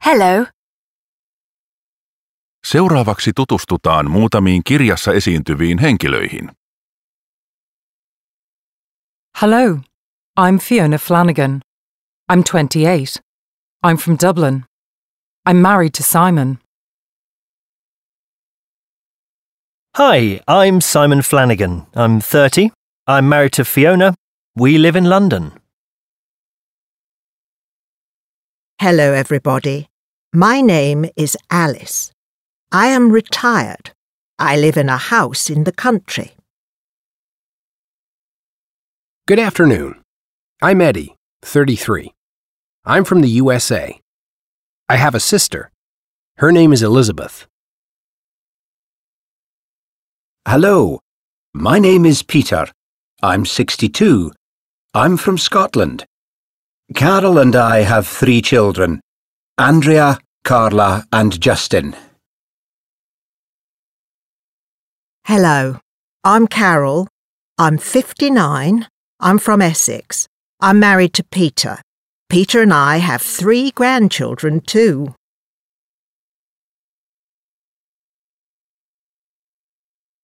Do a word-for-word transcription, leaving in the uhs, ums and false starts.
Hello. Seuraavaksi tutustutaan muutamiin kirjassa esiintyviin henkilöihin. Hello, I'm Fiona Flanagan. I'm twenty-eight. I'm from Dublin. I'm married to Simon. Hi, I'm Simon Flanagan. I'm thirty. I'm married to Fiona. We live in London. Hello, everybody. My name is Alice. I am retired. I live in a house in the country. Good afternoon. I'm Eddie, thirty-three. I'm from the U S A. I have a sister. Her name is Elizabeth. Hello. My name is Peter. I'm sixty-two. I'm from Scotland. Carol and I have three children, Andrea, Carla and Justin. Hello. I'm Carol. I'm fifty-nine. I'm from Essex. I'm married to Peter. Peter and I have three grandchildren too.